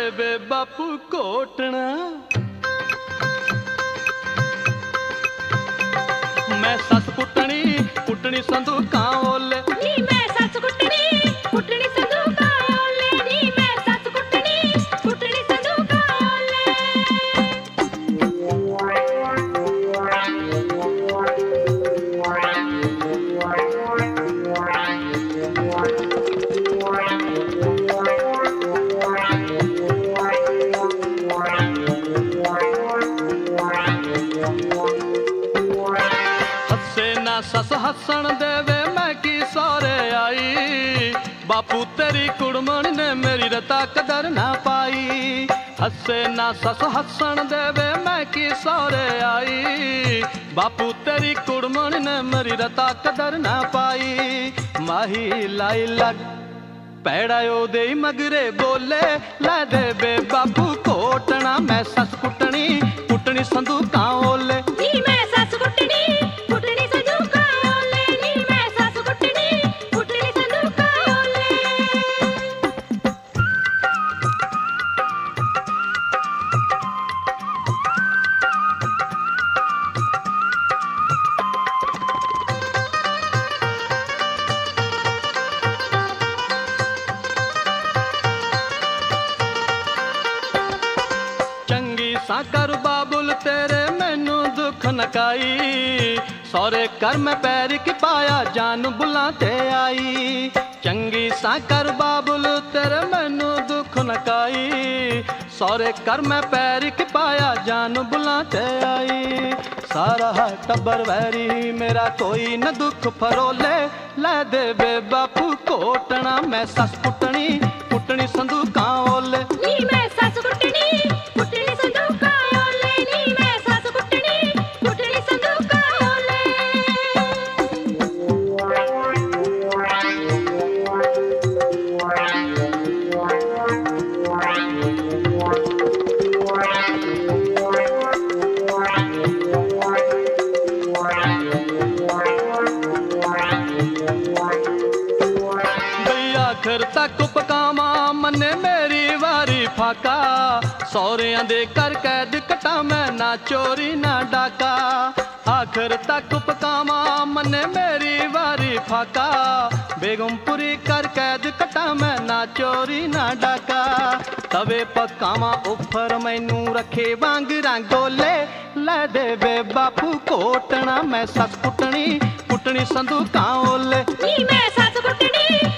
बे बापू कोटना। मैं सस कुटनी कुटनी संदूकां ओले नी मैं सस कुटनी कुटनी संदूकां ओले नी मैं सस कुटनी कुटनी संदूकां ओले। सस हसन देवे मैं की सौरे आई, बापू तेरी कुड़मण ने मेरी रता कदर ना पाई। हसे ना सस हसन देवे मैं की सौरे आई, बापू तेरी कुड़मण ने मेरी रता कदर ना पाई। माही लाई लग पैड़ा दे मगरे बोले ला दे बे बापू कोटना। मैं सस कुटनी कुटनी संदूकां ओले नी मैं सस कुटनी कुटनी संदूकां ओले नी मैं सस कुटनी कुटनी संदूकां ओले। चंगी साकर बाबुल तेरे मैनू दुख नकाई, सौरे कर मैं पैर की पाया जान बुलाते आई। चंगी साकर बाबुल तेरे मैनू दुख नकाई, सौरे कर मैं पैर की पाया जान बुलाते आई। सारा टब्बर वैरी मेरा कोई न दुख फरोले लै दे बे बापू कोटना। मैं सस कुटनी कुटनी संदूकां ओले नी मैं सस कुटनी कुटनी संदूकां ओले नी मैं सस कुटनी कुटनी संदूकां ओले। आखिर तक पकावा मन्ने मेरी वारी फाका, सौरियां दे कर कैद कटा मैं ना चोरी ना डाका। आखिर तक पकावा मन्ने मेरी वारी फाका, बेगमपुरी कर कैद कटा मैं ना चोरी ना डाका। तवे पकावा उफर मैनू रखे वांगरा गोले लै दे बे बापू कोटना। मैं सस कुटनी कुटनी संदूकां ओले नी मैं सस कुटनी